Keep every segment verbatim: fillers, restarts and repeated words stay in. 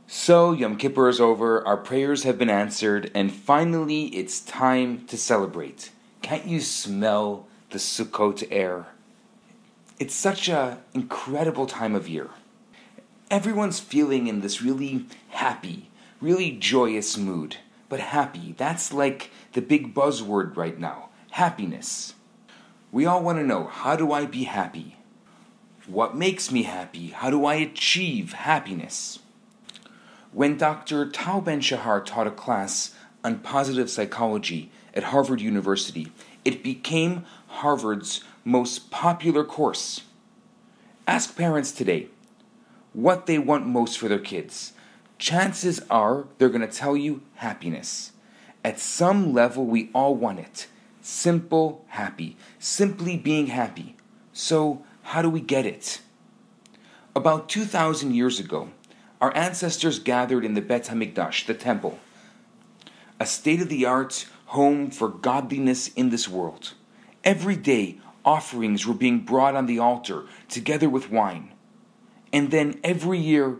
So, Yom Kippur is over, our prayers have been answered, and finally it's time to celebrate. Can't you smell the Sukkot air? It's such an incredible time of year. Everyone's feeling in this really happy, really joyous mood. But happy, that's like the big buzzword right now, happiness. We all want to know, how do I be happy? What makes me happy? How do I achieve happiness? When Doctor Tal Ben-Shahar taught a class on positive psychology at Harvard University, it became Harvard's most popular course. Ask parents today what they want most for their kids. Chances are they're going to tell you happiness. At some level, we all want it. Simple, happy. Simply being happy. So, how do we get it? About two thousand years ago, our ancestors gathered in the Bet HaMikdash, the temple, a state-of-the-art home for godliness in this world. Every day, offerings were being brought on the altar together with wine. And then every year,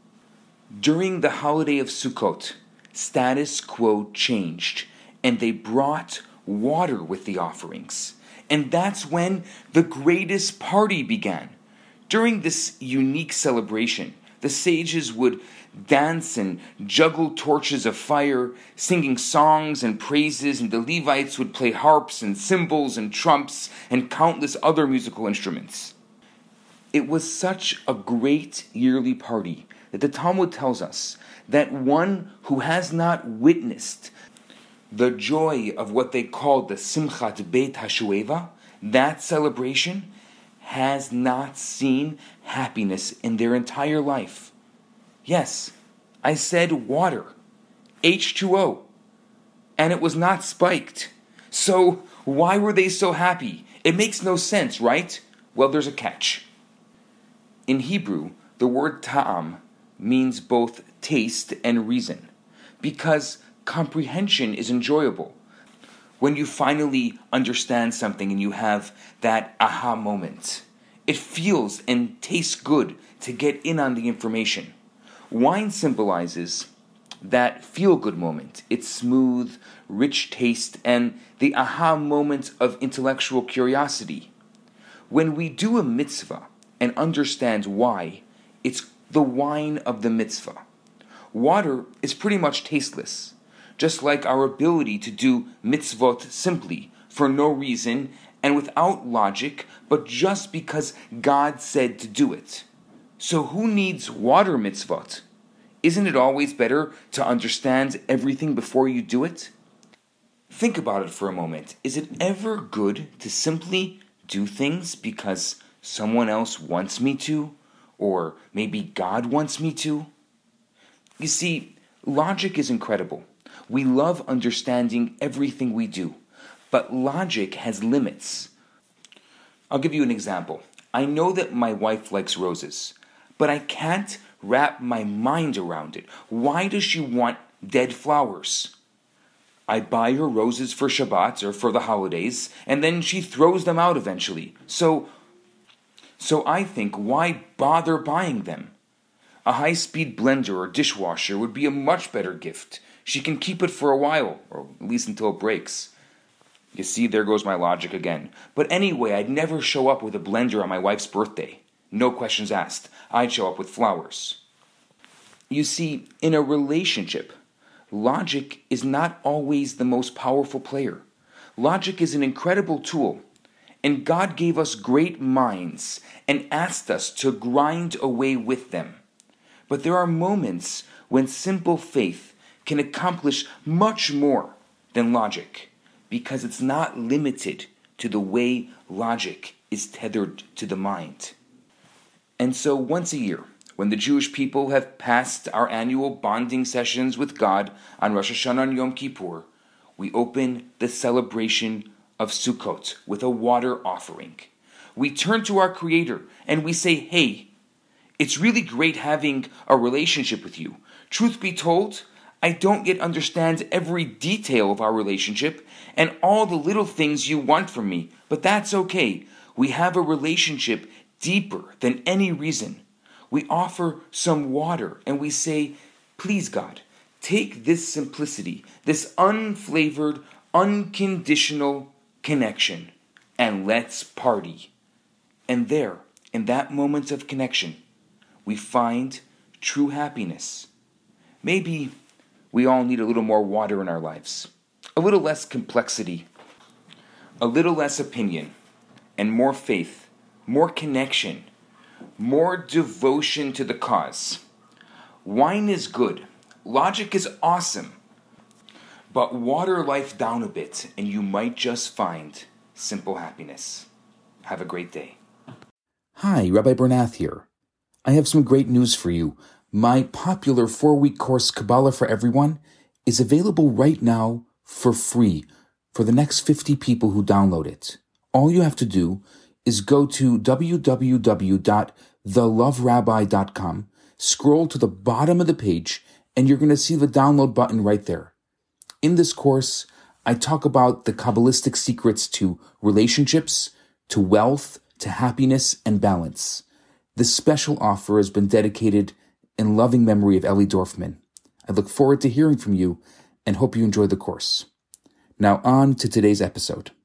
during the holiday of Sukkot, status quo changed, and they brought water with the offerings. And that's when the greatest party began. During this unique celebration, the sages would dance and juggle torches of fire, singing songs and praises, and the Levites would play harps and cymbals and trumps and countless other musical instruments. It was such a great yearly party that the Talmud tells us that one who has not witnessed the joy of what they called the Simchat Beit HaShueva, that celebration, has not seen happiness in their entire life. Yes, I said water, H two O, and it was not spiked. So why were they so happy? It makes no sense, right? Well, there's a catch. In Hebrew, the word ta'am means both taste and reason, because comprehension is enjoyable. When you finally understand something and you have that aha moment, it feels and tastes good to get in on the information. Wine symbolizes that feel-good moment. It's smooth, rich taste, and the aha moment of intellectual curiosity. When we do a mitzvah and understand why, it's the wine of the mitzvah. Water is pretty much tasteless, just like our ability to do mitzvot simply, for no reason, and without logic, but just because God said to do it. So who needs water mitzvot? Isn't it always better to understand everything before you do it? Think about it for a moment. Is it ever good to simply do things because someone else wants me to? Or maybe God wants me to? You see, logic is incredible. We love understanding everything we do, but logic has limits. I'll give you an example. I know that my wife likes roses, but I can't wrap my mind around it. Why does she want dead flowers? I buy her roses for Shabbat or for the holidays, and then she throws them out eventually. So, so I think, why bother buying them? A high-speed blender or dishwasher would be a much better gift. She can keep it for a while, or at least until it breaks. You see, there goes my logic again. But anyway, I'd never show up with a blender on my wife's birthday. No questions asked. I'd show up with flowers. You see, in a relationship, logic is not always the most powerful player. Logic is an incredible tool, and God gave us great minds and asked us to grind away with them. But there are moments when simple faith can accomplish much more than logic, because it's not limited to the way logic is tethered to the mind. And so once a year, when the Jewish people have passed our annual bonding sessions with God on Rosh Hashanah and Yom Kippur, we open the celebration of Sukkot with a water offering. We turn to our Creator and we say, hey, it's really great having a relationship with you. Truth be told, I don't yet understand every detail of our relationship and all the little things you want from me, but that's okay. We have a relationship deeper than any reason. We offer some water and we say, Please, God, take this simplicity, this unflavored, unconditional connection, and let's party. And there, in that moment of connection, we find true happiness. Maybe we all need a little more water in our lives, a little less complexity, a little less opinion, and more faith, more connection, more devotion to the cause. Wine is good, logic is awesome, but water life down a bit and you might just find simple happiness. Have a great day. Hi, Rabbi Bernath here. I have some great news for you. My popular four-week course, Kabbalah for Everyone, is available right now for free for the next fifty people who download it. All you have to do is go to w w w dot the love rabbi dot com, scroll to the bottom of the page, and you're going to see the download button right there. In this course, I talk about the Kabbalistic secrets to relationships, to wealth, to happiness, and balance. This special offer has been dedicated in loving memory of Ellie Dorfman. I look forward to hearing from you and hope you enjoy the course. Now on to today's episode.